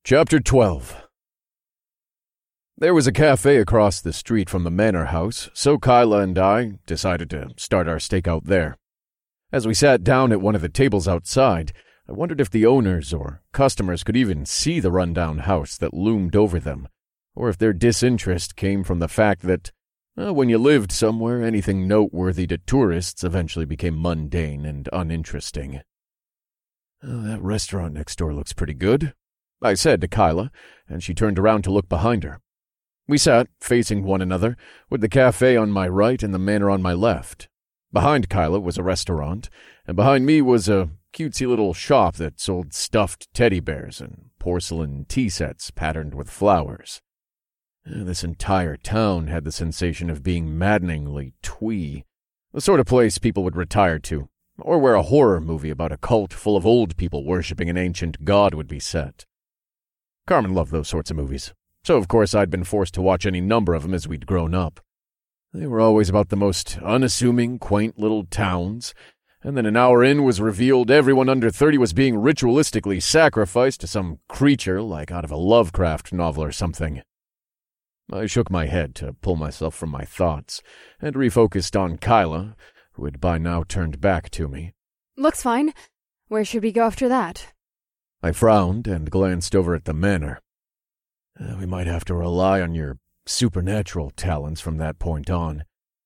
Chapter 12. There was a cafe across the street from the manor house, so Kyla and I decided to start our stakeout there. As we sat down at one of the tables outside, I wondered if the owners or customers could even see the rundown house that loomed over them, or if their disinterest came from the fact that, when you lived somewhere, anything noteworthy to tourists eventually became mundane and uninteresting. That restaurant next door looks pretty good, I said to Kyla, and she turned around to look behind her. We sat, facing one another, with the cafe on my right and the manor on my left. Behind Kyla was a restaurant, and behind me was a cutesy little shop that sold stuffed teddy bears and porcelain tea sets patterned with flowers. This entire town had the sensation of being maddeningly twee, the sort of place people would retire to, or where a horror movie about a cult full of old people worshipping an ancient god would be set. Carmen loved those sorts of movies, so of course I'd been forced to watch any number of them as we'd grown up. They were always about the most unassuming, quaint little towns, and then an hour in was revealed everyone under 30 was being ritualistically sacrificed to some creature like out of a Lovecraft novel or something. I shook my head to pull myself from my thoughts, and refocused on Kyla, who had by now turned back to me. Looks fine. Where should we go after that? I frowned and glanced over at the manor. We might have to rely on your supernatural talents from that point on.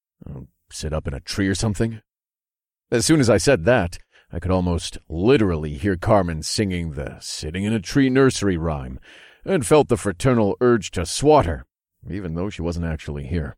Sit up in a tree or something? As soon as I said that, I could almost literally hear Carmen singing the Sitting in a Tree nursery rhyme, and felt the fraternal urge to swat her, even though she wasn't actually here.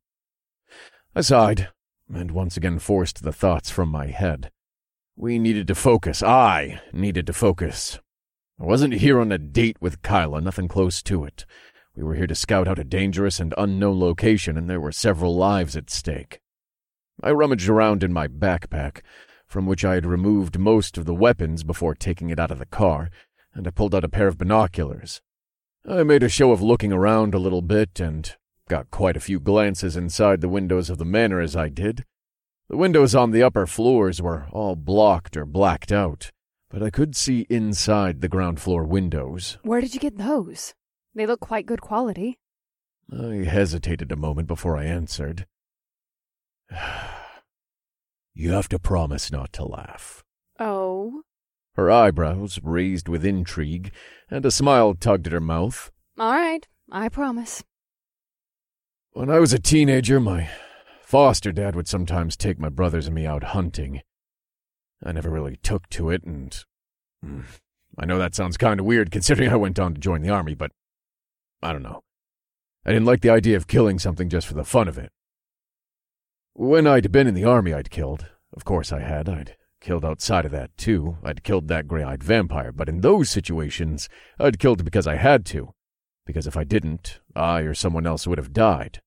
I sighed, and once again forced the thoughts from my head. We needed to focus. I needed to focus. I wasn't here on a date with Kyla, nothing close to it. We were here to scout out a dangerous and unknown location, and there were several lives at stake. I rummaged around in my backpack, from which I had removed most of the weapons before taking it out of the car, and I pulled out a pair of binoculars. I made a show of looking around a little bit, and got quite a few glances inside the windows of the manor as I did. The windows on the upper floors were all blocked or blacked out, but I could see inside the ground floor windows. Where did you get those? They look quite good quality. I hesitated a moment before I answered. You have to promise not to laugh. Oh? Her eyebrows raised with intrigue, and a smile tugged at her mouth. All right, I promise. When I was a teenager, my foster dad would sometimes take my brothers and me out hunting. I never really took to it, and I know that sounds kind of weird considering I went on to join the army, but I don't know. I didn't like the idea of killing something just for the fun of it. When I'd been in the army, I'd killed. Of course I had. I'd killed outside of that, too. I'd killed that gray-eyed vampire, but in those situations, I'd killed because I had to. Because if I didn't, I or someone else would have died.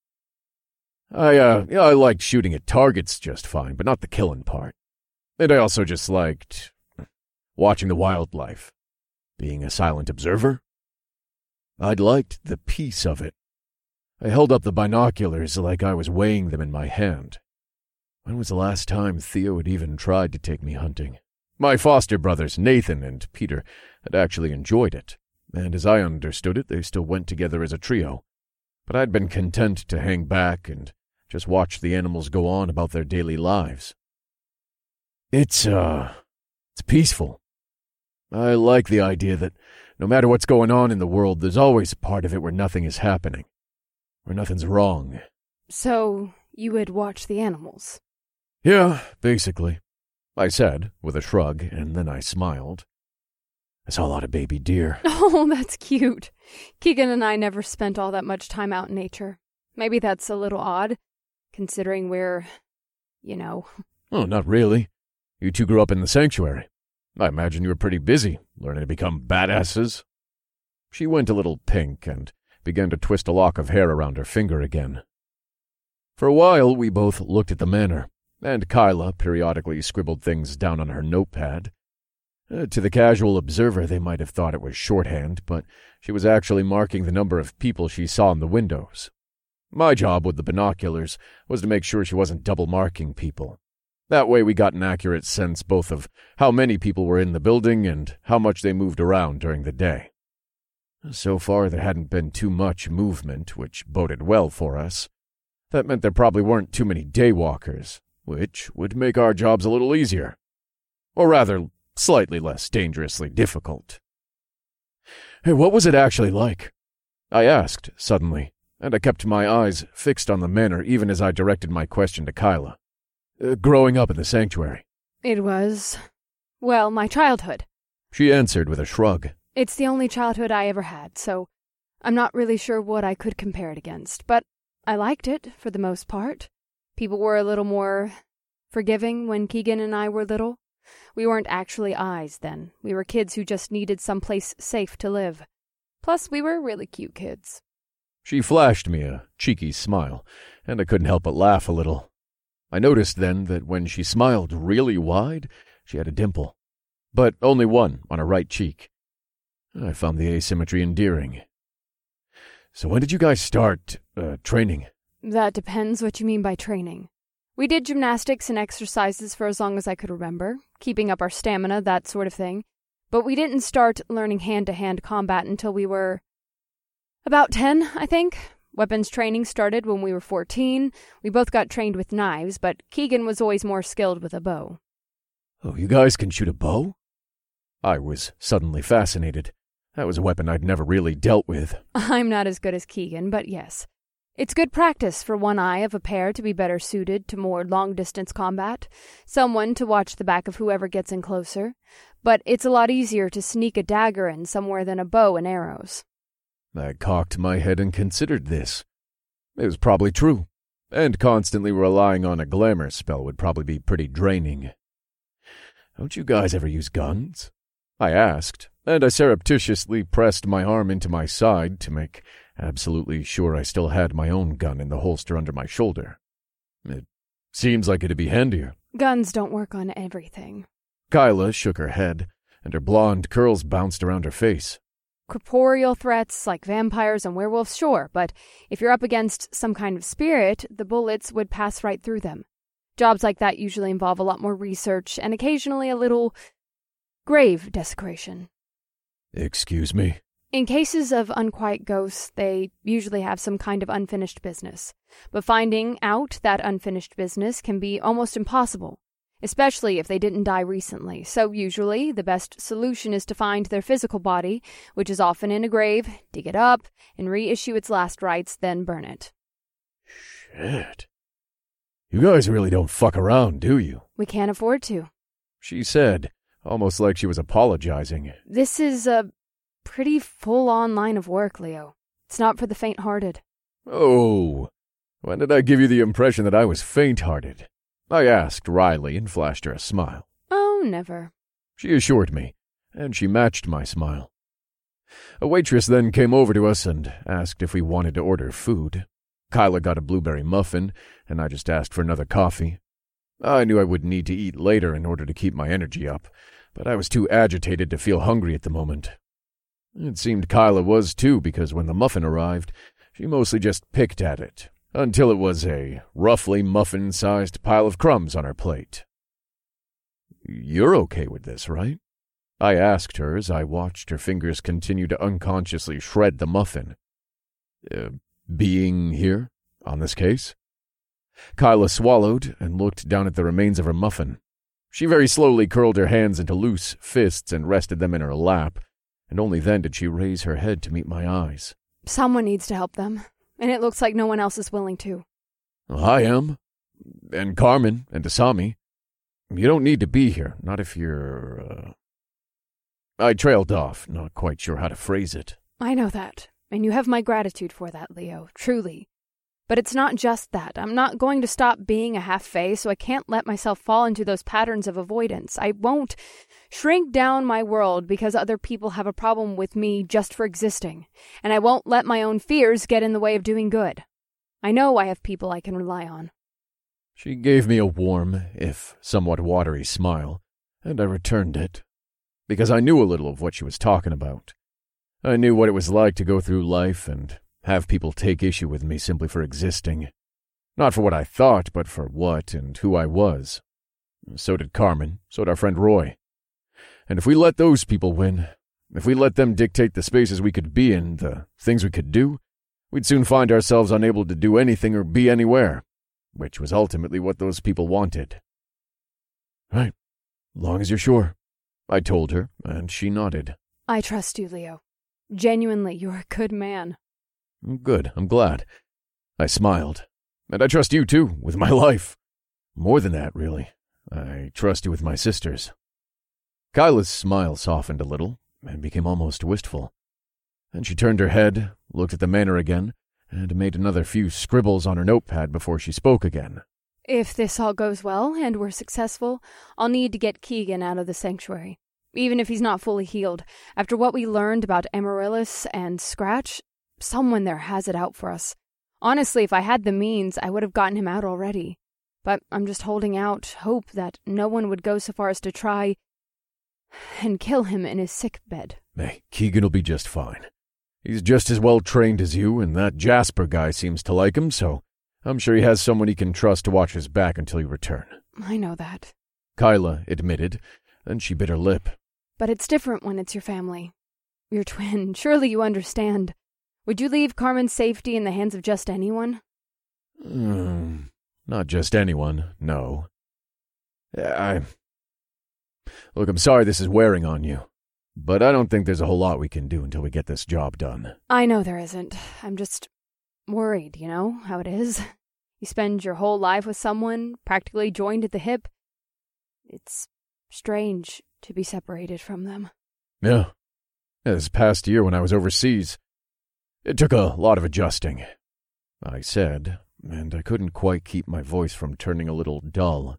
I liked shooting at targets just fine, but not the killing part. And I also just liked watching the wildlife, being a silent observer. I'd liked the peace of it. I held up the binoculars like I was weighing them in my hand. When was the last time Theo had even tried to take me hunting? My foster brothers, Nathan and Peter, had actually enjoyed it, and as I understood it, they still went together as a trio. But I'd been content to hang back and just watch the animals go on about their daily lives. It's peaceful. I like the idea that no matter what's going on in the world, there's always a part of it where nothing is happening, where nothing's wrong. So, you would watch the animals? Yeah, basically, I said, with a shrug, and then I smiled. I saw a lot of baby deer. Oh, that's cute. Keegan and I never spent all that much time out in nature. Maybe that's a little odd, considering we're, Oh, not really. You two grew up in the sanctuary. I imagine you were pretty busy, learning to become badasses. She went a little pink and began to twist a lock of hair around her finger again. For a while, we both looked at the manor, and Kyla periodically scribbled things down on her notepad. To the casual observer, they might have thought it was shorthand, but she was actually marking the number of people she saw in the windows. My job with the binoculars was to make sure she wasn't double-marking people. That way we got an accurate sense both of how many people were in the building and how much they moved around during the day. So far, there hadn't been too much movement, which boded well for us. That meant there probably weren't too many daywalkers, which would make our jobs a little easier. Or rather, slightly less dangerously difficult. Hey, what was it actually like? I asked, suddenly, and I kept my eyes fixed on the manor even as I directed my question to Kyla. Growing up in the sanctuary. It was, well, my childhood. She answered with a shrug. It's the only childhood I ever had, so I'm not really sure what I could compare it against, but I liked it, for the most part. People were a little more forgiving when Keegan and I were little. We weren't actually eyes then. We were kids who just needed someplace safe to live. Plus, we were really cute kids. She flashed me a cheeky smile, and I couldn't help but laugh a little. I noticed then that when she smiled really wide, she had a dimple, but only one on her right cheek. I found the asymmetry endearing. So when did you guys start, training? That depends what you mean by training. We did gymnastics and exercises for as long as I could remember, keeping up our stamina, that sort of thing. But we didn't start learning hand-to-hand combat until we were about 10, I think. Weapons training started when we were 14. We both got trained with knives, but Keegan was always more skilled with a bow. Oh, you guys can shoot a bow? I was suddenly fascinated. That was a weapon I'd never really dealt with. I'm not as good as Keegan, but yes. It's good practice for one eye of a pair to be better suited to more long-distance combat, someone to watch the back of whoever gets in closer, but it's a lot easier to sneak a dagger in somewhere than a bow and arrows. I cocked my head and considered this. It was probably true, and constantly relying on a glamour spell would probably be pretty draining. Don't you guys ever use guns? I asked, and I surreptitiously pressed my arm into my side to make absolutely sure I still had my own gun in the holster under my shoulder. It seems like it'd be handier. Guns don't work on everything. Kyla shook her head, and her blonde curls bounced around her face. Corporeal threats like vampires and werewolves, sure, but if you're up against some kind of spirit, the bullets would pass right through them. Jobs like that usually involve a lot more research and occasionally a little grave desecration. Excuse me? In cases of unquiet ghosts, they usually have some kind of unfinished business. But finding out that unfinished business can be almost impossible, especially if they didn't die recently. So usually, the best solution is to find their physical body, which is often in a grave, dig it up, and reissue its last rites, then burn it. Shit. You guys really don't fuck around, do you? We can't afford to, she said, almost like she was apologizing. This is a pretty full-on line of work, Leo. It's not for the faint-hearted. Oh, when did I give you the impression that I was faint-hearted? I asked wryly and flashed her a smile. Oh, never. She assured me, and she matched my smile. A waitress then came over to us and asked if we wanted to order food. Kyla got a blueberry muffin, and I just asked for another coffee. I knew I would need to eat later in order to keep my energy up, but I was too agitated to feel hungry at the moment. It seemed Kyla was too, because when the muffin arrived, she mostly just picked at it, until it was a roughly muffin-sized pile of crumbs on her plate. You're okay with this, right? I asked her as I watched her fingers continue to unconsciously shred the muffin. Being here, on this case? Kyla swallowed and looked down at the remains of her muffin. She very slowly curled her hands into loose fists and rested them in her lap, and only then did she raise her head to meet my eyes. Someone needs to help them, and it looks like no one else is willing to. I am. And Carmen and Asami. You don't need to be here, not if you're, I trailed off, not quite sure how to phrase it. I know that, and you have my gratitude for that, Leo, truly. But it's not just that. I'm not going to stop being a half-fae, so I can't let myself fall into those patterns of avoidance. I won't shrink down my world because other people have a problem with me just for existing, and I won't let my own fears get in the way of doing good. I know I have people I can rely on. She gave me a warm, if somewhat watery smile, and I returned it, because I knew a little of what she was talking about. I knew what it was like to go through life and have people take issue with me simply for existing. Not for what I thought, but for what and who I was. So did Carmen, so did our friend Roy. And if we let those people win, If we let them dictate the spaces we could be in, the things we could do, we'd soon find ourselves unable to do anything or be anywhere, which was ultimately what those people wanted. Right, long as you're sure, I told her, and she nodded. I trust you, Leo. Genuinely, you're a good man. Good, I'm glad. I smiled. And I trust you too, with my life. More than that, really. I trust you with my sisters. Kyla's smile softened a little and became almost wistful. Then she turned her head, looked at the manor again, and made another few scribbles on her notepad before she spoke again. If this all goes well and we're successful, I'll need to get Keegan out of the sanctuary. Even if he's not fully healed, after what we learned about Amaryllis and Scratch, someone there has it out for us. Honestly, if I had the means, I would have gotten him out already. But I'm just holding out hope that no one would go so far as to try and kill him in his sick bed. Hey, Keegan will be just fine. He's just as well trained as you, and that Jasper guy seems to like him, so I'm sure he has someone he can trust to watch his back until you return. I know that, Kyla admitted, then she bit her lip. But it's different when it's your family. Your twin, surely you understand. Would you leave Carmen's safety in the hands of just anyone? Not just anyone, no. Look, I'm sorry this is wearing on you, but I don't think there's a whole lot we can do until we get this job done. I know there isn't. I'm just worried, you know how it is. You spend your whole life with someone, practically joined at the hip. It's strange to be separated from them. Yeah. This past year when I was overseas, it took a lot of adjusting, I said, and I couldn't quite keep my voice from turning a little dull.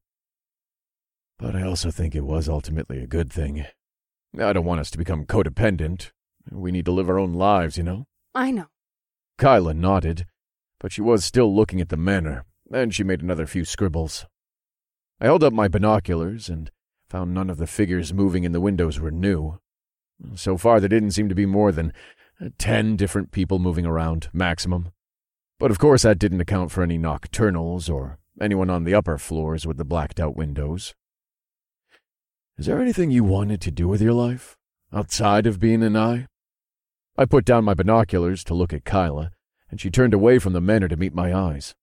But I also think it was ultimately a good thing. I don't want us to become codependent. We need to live our own lives, you know? I know. Kyla nodded, but she was still looking at the manor, and she made another few scribbles. I held up my binoculars and found none of the figures moving in the windows were new. So far, there didn't seem to be more than 10 different people moving around, maximum. But of course, that didn't account for any nocturnals or anyone on the upper floors with the blacked-out windows. Is there anything you wanted to do with your life, outside of being an eye? I put down my binoculars to look at Kyla, and she turned away from the manor to meet my eyes.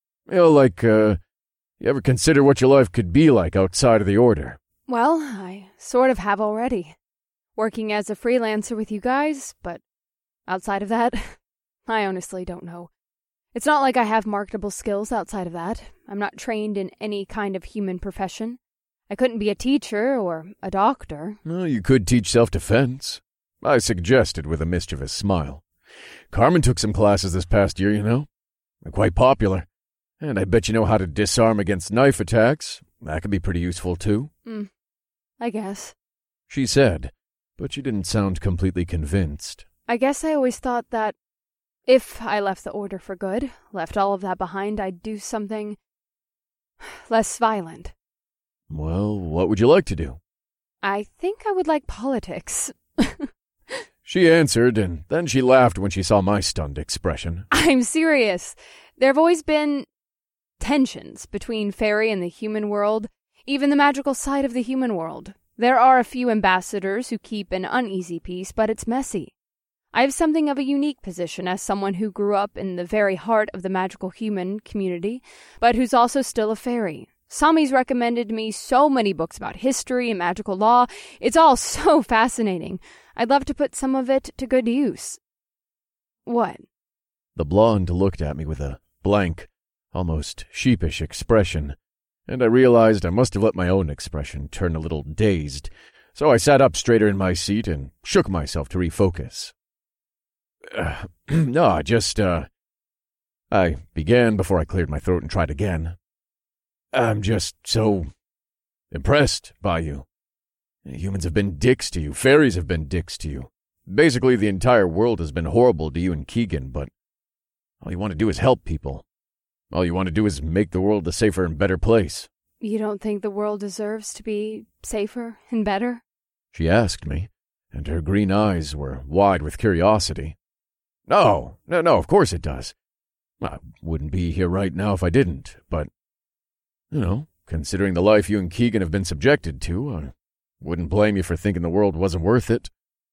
You ever consider what your life could be like outside of the Order? Well, I sort of have already. Working as a freelancer with you guys, but outside of that, I honestly don't know. It's not like I have marketable skills outside of that. I'm not trained in any kind of human profession. I couldn't be a teacher or a doctor. Well, you could teach self-defense, I suggested with a mischievous smile. Carmen took some classes this past year, you know. They're quite popular. And I bet you know how to disarm against knife attacks. That could be pretty useful, too. I guess. She said, but she didn't sound completely convinced. I guess I always thought that if I left the Order for good, left all of that behind, I'd do something less violent. Well, what would you like to do? I think I would like politics. She answered, and then she laughed when she saw my stunned expression. I'm serious. There have always been tensions between fairy and the human world, even the magical side of the human world. There are a few ambassadors who keep an uneasy peace, but it's messy. I have something of a unique position as someone who grew up in the very heart of the magical human community, but who's also still a fairy. Sami's recommended me so many books about history and magical law. It's all so fascinating. I'd love to put some of it to good use. What? The blonde looked at me with a blank, almost sheepish expression, and I realized I must have let my own expression turn a little dazed, so I sat up straighter in my seat and shook myself to refocus. I began before I cleared my throat and tried again. I'm just so impressed by you. Humans have been dicks to you. Fairies have been dicks to you. Basically, the entire world has been horrible to you and Keegan, but all you want to do is help people. All you want to do is make the world a safer and better place. You don't think the world deserves to be safer and better? She asked me, and her green eyes were wide with curiosity. No, of course it does. I wouldn't be here right now if I didn't, but, considering the life you and Keegan have been subjected to, I wouldn't blame you for thinking the world wasn't worth it.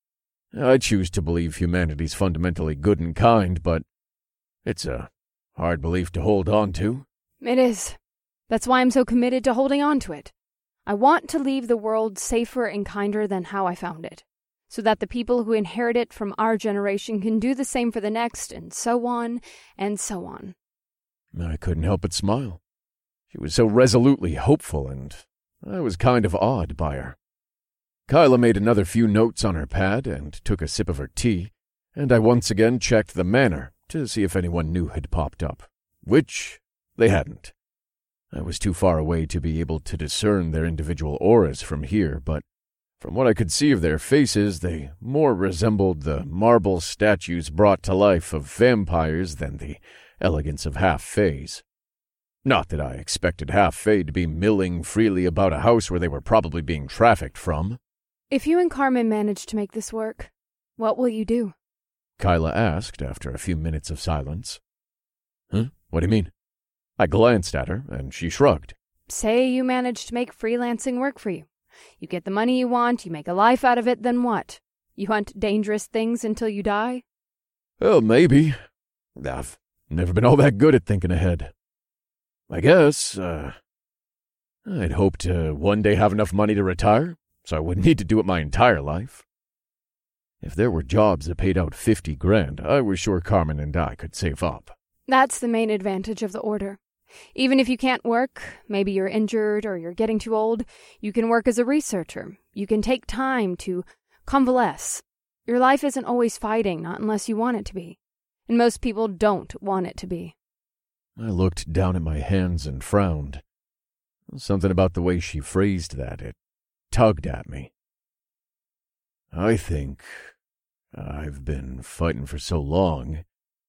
I choose to believe humanity's fundamentally good and kind, but it's a hard belief to hold on to. It is. That's why I'm so committed to holding on to it. I want to leave the world safer and kinder than how I found it, so that the people who inherit it from our generation can do the same for the next, and so on, and so on. I couldn't help but smile. She was so resolutely hopeful, and I was kind of awed by her. Kyla made another few notes on her pad and took a sip of her tea, and I once again checked the manor to see if anyone new had popped up, which they hadn't. I was too far away to be able to discern their individual auras from here, but from what I could see of their faces, they more resembled the marble statues brought to life of vampires than the elegance of half-fays. Not that I expected half-fay to be milling freely about a house where they were probably being trafficked from. If you and Carmen manage to make this work, what will you do? Kyla asked after a few minutes of silence. Huh? What do you mean? I glanced at her, and she shrugged. Say you manage to make freelancing work for you. You get the money you want, you make a life out of it, then what? You hunt dangerous things until you die? Well, maybe. I've never been all that good at thinking ahead. I guess, I'd hope to one day have enough money to retire, so I wouldn't need to do it my entire life. If there were jobs that paid out $50,000, I was sure Carmen and I could save up. That's the main advantage of the order. Even if you can't work, maybe you're injured or you're getting too old, you can work as a researcher. You can take time to convalesce. Your life isn't always fighting, not unless you want it to be. And most people don't want it to be. I looked down at my hands and frowned. Something about the way she phrased that, it tugged at me. I think I've been fighting for so long,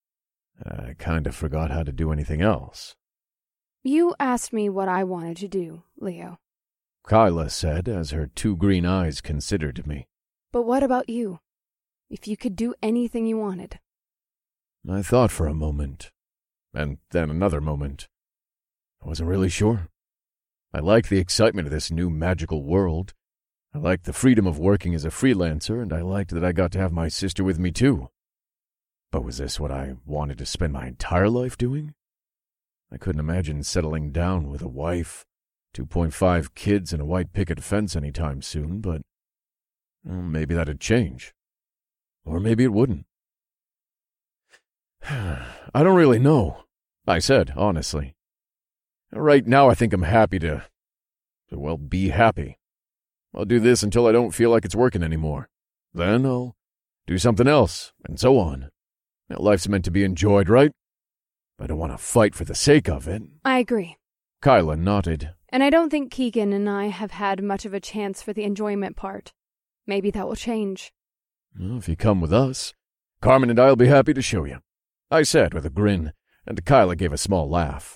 I kind of forgot how to do anything else. You asked me what I wanted to do, Leo. Kyla said as her two green eyes considered me. But what about you? If you could do anything you wanted. I thought for a moment, and then another moment. I wasn't really sure. I liked the excitement of this new magical world. I liked the freedom of working as a freelancer, and I liked that I got to have my sister with me too. But was this what I wanted to spend my entire life doing? I couldn't imagine settling down with a wife, 2.5 kids, and a white picket fence anytime soon, but maybe that'd change. Or maybe it wouldn't. I don't really know, I said, honestly. Right now I think I'm happy to be happy. I'll do this until I don't feel like it's working anymore. Then I'll do something else, and so on. Life's meant to be enjoyed, right? I don't want to fight for the sake of it. I agree. Kyla nodded. And I don't think Keegan and I have had much of a chance for the enjoyment part. Maybe that will change. Well, if you come with us, Carmen and I'll be happy to show you, I said with a grin, and Kyla gave a small laugh.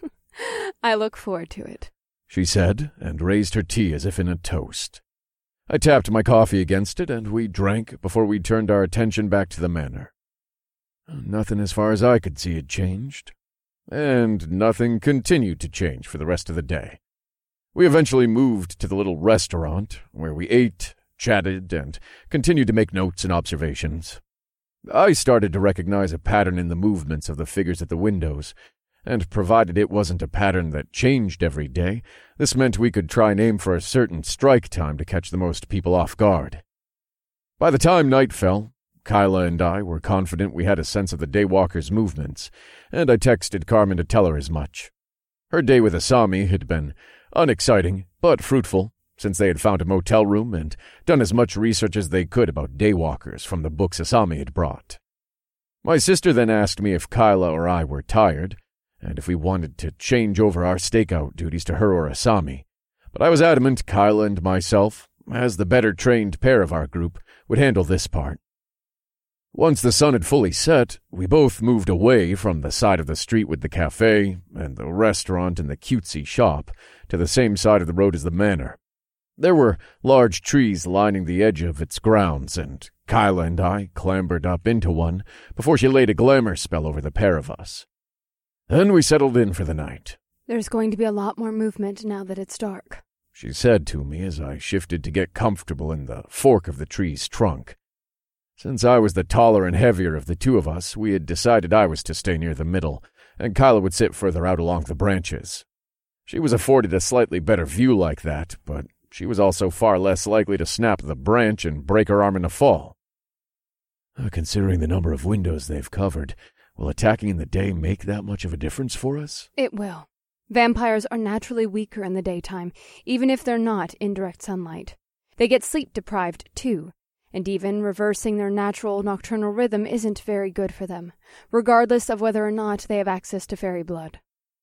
I look forward to it, she said, and raised her tea as if in a toast. I tapped my coffee against it, and we drank before we turned our attention back to the manor. Nothing as far as I could see had changed, and nothing continued to change for the rest of the day. We eventually moved to the little restaurant, where we ate, chatted, and continued to make notes and observations. I started to recognize a pattern in the movements of the figures at the windows, and provided it wasn't a pattern that changed every day, this meant we could try and aim for a certain strike time to catch the most people off guard. By the time night fell, Kyla and I were confident we had a sense of the daywalkers' movements, and I texted Carmen to tell her as much. Her day with Asami had been unexciting, but fruitful, since they had found a motel room and done as much research as they could about daywalkers from the books Asami had brought. My sister then asked me if Kyla or I were tired, and if we wanted to change over our stakeout duties to her or Asami, but I was adamant Kyla and myself, as the better-trained pair of our group, would handle this part. Once the sun had fully set, we both moved away from the side of the street with the cafe and the restaurant and the cutesy shop to the same side of the road as the manor. There were large trees lining the edge of its grounds, and Kyla and I clambered up into one before she laid a glamour spell over the pair of us. Then we settled in for the night. There's going to be a lot more movement now that it's dark, she said to me as I shifted to get comfortable in the fork of the tree's trunk. Since I was the taller and heavier of the two of us, we had decided I was to stay near the middle, and Kyla would sit further out along the branches. She was afforded a slightly better view like that, but she was also far less likely to snap the branch and break her arm in a fall. Considering the number of windows they've covered, will attacking in the day make that much of a difference for us? It will. Vampires are naturally weaker in the daytime, even if they're not in direct sunlight. They get sleep-deprived, too, and even reversing their natural nocturnal rhythm isn't very good for them, regardless of whether or not they have access to fairy blood.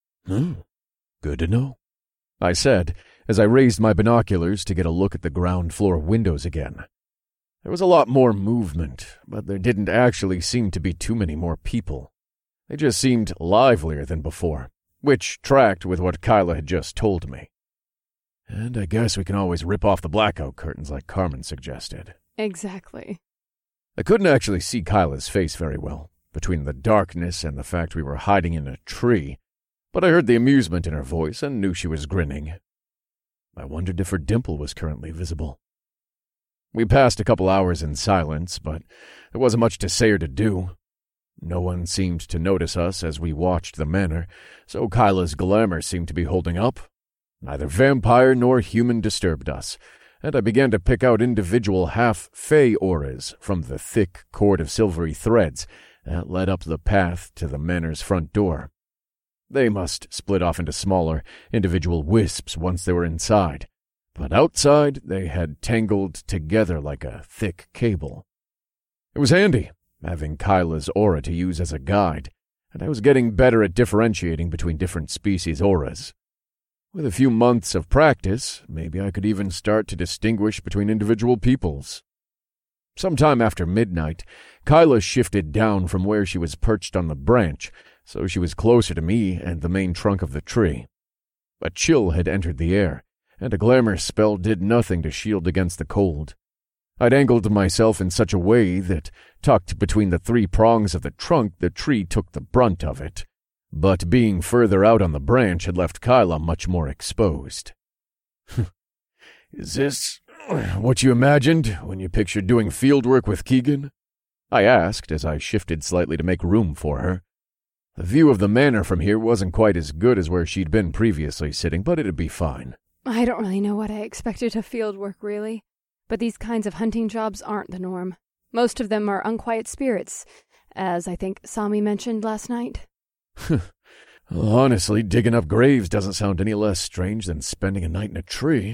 Good to know, I said, as I raised my binoculars to get a look at the ground floor windows again. There was a lot more movement, but there didn't actually seem to be too many more people. They just seemed livelier than before, which tracked with what Kyla had just told me. And I guess we can always rip off the blackout curtains like Carmen suggested. Exactly. I couldn't actually see Kyla's face very well, between the darkness and the fact we were hiding in a tree, but I heard the amusement in her voice and knew she was grinning. I wondered if her dimple was currently visible. We passed a couple hours in silence, but there wasn't much to say or to do. No one seemed to notice us as we watched the manor, so Kyla's glamour seemed to be holding up. Neither vampire nor human disturbed us, and I began to pick out individual half-fey auras from the thick cord of silvery threads that led up the path to the manor's front door. They must split off into smaller, individual wisps once they were inside, but outside they had tangled together like a thick cable. It was handy, having Kyla's aura to use as a guide, and I was getting better at differentiating between different species' auras. With a few months of practice, maybe I could even start to distinguish between individual peoples. Sometime after midnight, Kyla shifted down from where she was perched on the branch, so she was closer to me and the main trunk of the tree. A chill had entered the air, and a glamour spell did nothing to shield against the cold. I'd angled myself in such a way that, tucked between the three prongs of the trunk, the tree took the brunt of it. But being further out on the branch had left Kyla much more exposed. Is this what you imagined when you pictured doing field work with Keegan? I asked as I shifted slightly to make room for her. The view of the manor from here wasn't quite as good as where she'd been previously sitting, but it'd be fine. I don't really know what I expected of field work, really. But these kinds of hunting jobs aren't the norm. Most of them are unquiet spirits, as I think Sami mentioned last night. Honestly, digging up graves doesn't sound any less strange than spending a night in a tree.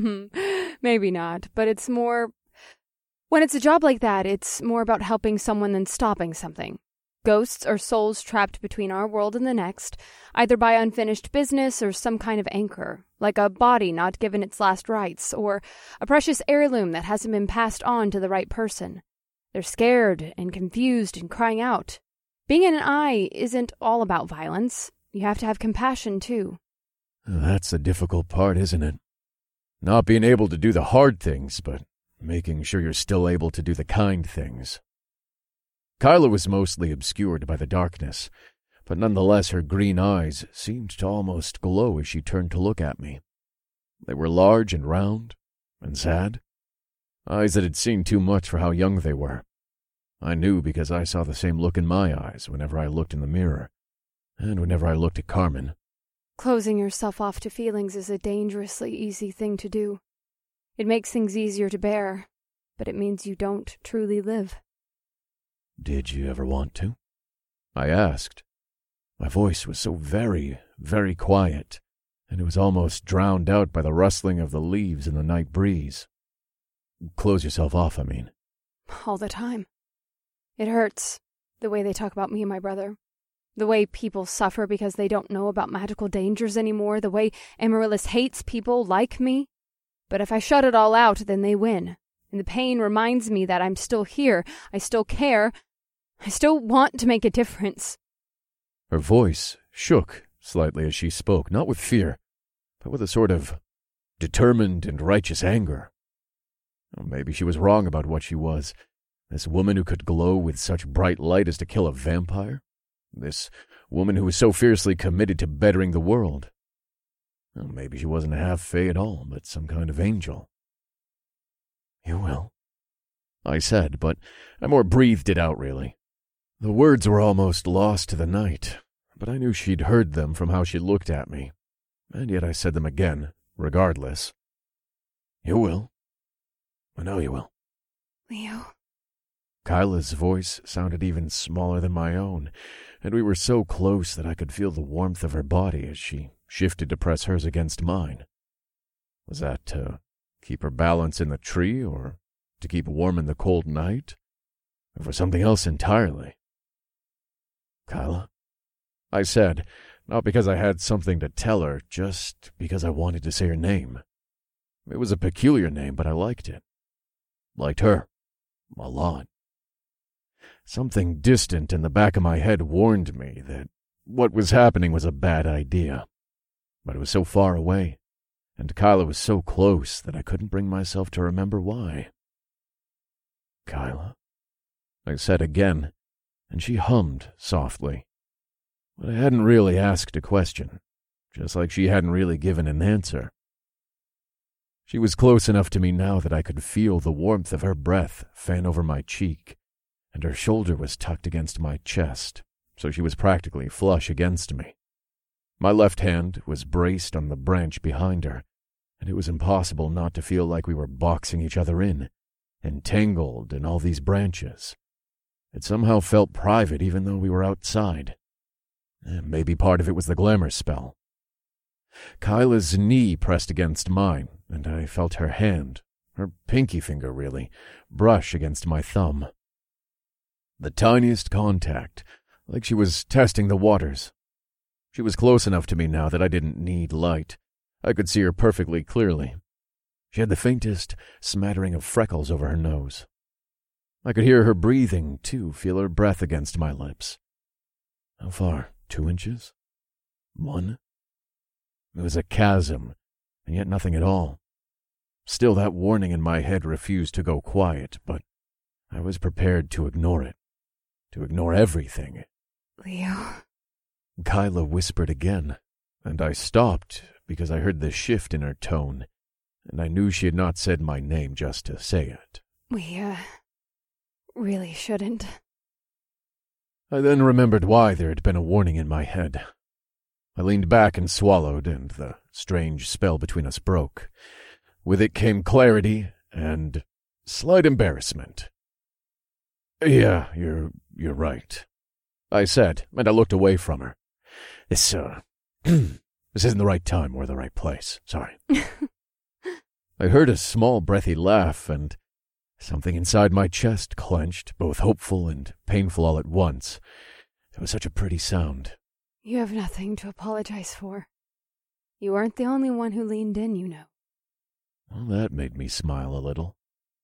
Maybe not, but it's more... When it's a job like that, it's more about helping someone than stopping something. Ghosts are souls trapped between our world and the next, either by unfinished business or some kind of anchor, like a body not given its last rites, or a precious heirloom that hasn't been passed on to the right person. They're scared and confused and crying out. Being an eye isn't all about violence. You have to have compassion, too. That's the difficult part, isn't it? Not being able to do the hard things, but making sure you're still able to do the kind things. Kyla was mostly obscured by the darkness, but nonetheless her green eyes seemed to almost glow as she turned to look at me. They were large and round and sad, eyes that had seen too much for how young they were. I knew because I saw the same look in my eyes whenever I looked in the mirror, and whenever I looked at Carmen. Closing yourself off to feelings is a dangerously easy thing to do. It makes things easier to bear, but it means you don't truly live. Did you ever want to? I asked. My voice was so very, very quiet, and it was almost drowned out by the rustling of the leaves in the night breeze. Close yourself off, I mean. All the time. It hurts, the way they talk about me and my brother. The way people suffer because they don't know about magical dangers anymore. The way Amaryllis hates people like me. But if I shut it all out, then they win. And the pain reminds me that I'm still here. I still care. I still want to make a difference. Her voice shook slightly as she spoke, not with fear, but with a sort of determined and righteous anger. Or maybe she was wrong about what she was. This woman who could glow with such bright light as to kill a vampire? This woman who was so fiercely committed to bettering the world? Well, maybe she wasn't a half-fae at all, but some kind of angel. You will. I said, but I more breathed it out, really. The words were almost lost to the night, but I knew she'd heard them from how she looked at me, and yet I said them again, regardless. You will. I know you will. Leo. Kyla's voice sounded even smaller than my own, and we were so close that I could feel the warmth of her body as she shifted to press hers against mine. Was that to keep her balance in the tree, or to keep warm in the cold night, or for something else entirely? Kyla, I said, not because I had something to tell her, just because I wanted to say her name. It was a peculiar name, but I liked it. Liked her. A lot. Something distant in the back of my head warned me that what was happening was a bad idea. But it was so far away, and Kyla was so close that I couldn't bring myself to remember why. Kyla, I said again, and she hummed softly. But I hadn't really asked a question, just like she hadn't really given an answer. She was close enough to me now that I could feel the warmth of her breath fan over my cheek, and her shoulder was tucked against my chest, so she was practically flush against me. My left hand was braced on the branch behind her, and it was impossible not to feel like we were boxing each other in, entangled in all these branches. It somehow felt private even though we were outside. Maybe part of it was the glamour spell. Kyla's knee pressed against mine, and I felt her hand, her pinky finger really, brush against my thumb. The tiniest contact, like she was testing the waters. She was close enough to me now that I didn't need light. I could see her perfectly clearly. She had the faintest smattering of freckles over her nose. I could hear her breathing, too, feel her breath against my lips. How far? 2 inches? 1? It was a chasm, and yet nothing at all. Still, that warning in my head refused to go quiet, but I was prepared to ignore it. To ignore everything. Leo. Kyla whispered again, and I stopped because I heard the shift in her tone, and I knew she had not said my name just to say it. We, really shouldn't. I then remembered why there had been a warning in my head. I leaned back and swallowed, and the strange spell between us broke. With it came clarity and slight embarrassment. Yeah, you're right, I said, and I looked away from her. This isn't the right time or the right place. Sorry. I heard a small breathy laugh, and something inside my chest clenched, both hopeful and painful all at once. It was such a pretty sound. You have nothing to apologize for. You weren't the only one who leaned in, you know. Well, that made me smile a little.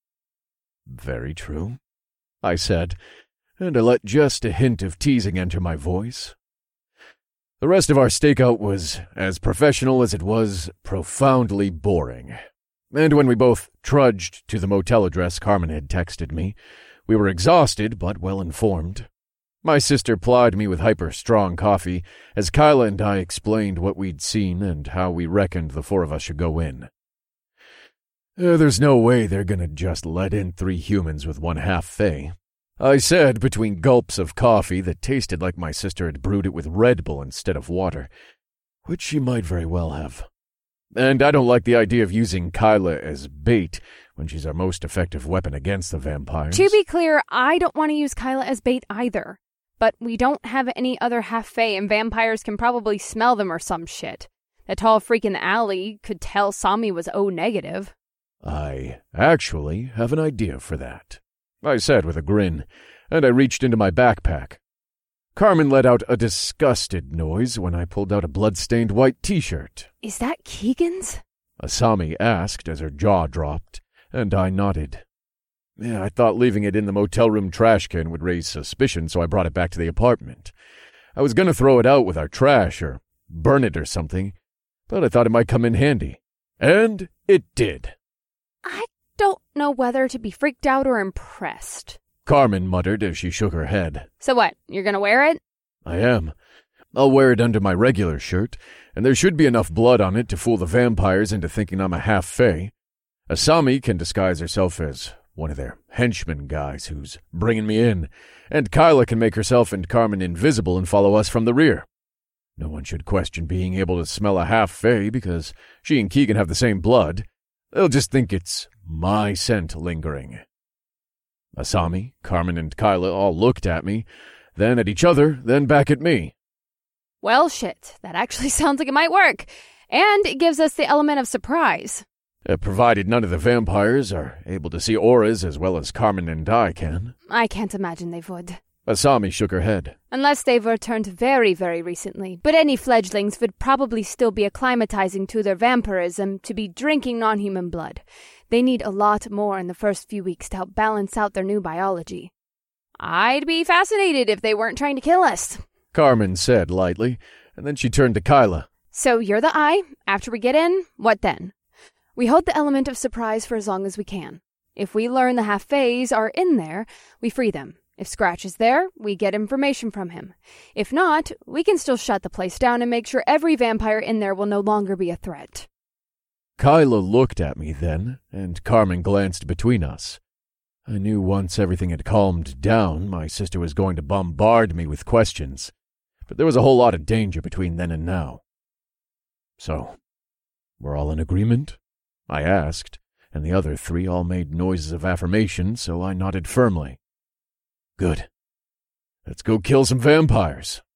Very true, I said, and I let just a hint of teasing enter my voice. The rest of our stakeout was as professional as it was profoundly boring. And when we both trudged to the motel address Carmen had texted me, we were exhausted but well-informed. My sister plied me with hyper-strong coffee as Kyla and I explained what we'd seen and how we reckoned the 4 of us should go in. There's no way they're gonna just let in 3 humans with 1 half-fae, I said between gulps of coffee that tasted like my sister had brewed it with Red Bull instead of water, which she might very well have. And I don't like the idea of using Kyla as bait when she's our most effective weapon against the vampires. To be clear, I don't want to use Kyla as bait either. But we don't have any other half-fae, and vampires can probably smell them or some shit. That tall freak in the alley could tell Sami was O-negative. I actually have an idea for that, I said with a grin, and I reached into my backpack. Carmen let out a disgusted noise when I pulled out a blood-stained white T-shirt. Is that Keegan's? Asami asked as her jaw dropped, and I nodded. Yeah, I thought leaving it in the motel room trash can would raise suspicion, so I brought it back to the apartment. I was going to throw it out with our trash or burn it or something, but I thought it might come in handy. And it did. I don't know whether to be freaked out or impressed, Carmen muttered as she shook her head. So what, you're going to wear it? I am. I'll wear it under my regular shirt, and there should be enough blood on it to fool the vampires into thinking I'm a half-fae. Asami can disguise herself as one of their henchman guys who's bringing me in, and Kyla can make herself and Carmen invisible and follow us from the rear. No one should question being able to smell a half-fae because she and Keegan have the same blood. They'll just think it's my scent lingering. Asami, Carmen, and Kyla all looked at me, then at each other, then back at me. Well, shit, that actually sounds like it might work. And it gives us the element of surprise. Provided none of the vampires are able to see auras as well as Carmen and I can. I can't imagine they would. Asami shook her head. Unless they've returned very, very recently. But any fledglings would probably still be acclimatizing to their vampirism to be drinking non-human blood. They need a lot more in the first few weeks to help balance out their new biology. I'd be fascinated if they weren't trying to kill us, Carmen said lightly, and then she turned to Kyla. So you're the eye. After we get in, what then? We hold the element of surprise for as long as we can. If we learn the half-faes are in there, we free them. If Scratch is there, we get information from him. If not, we can still shut the place down and make sure every vampire in there will no longer be a threat. Kyla looked at me then, and Carmen glanced between us. I knew once everything had calmed down, my sister was going to bombard me with questions, but there was a whole lot of danger between then and now. So, we're all in agreement? I asked, and the other three all made noises of affirmation, so I nodded firmly. Good. Let's go kill some vampires.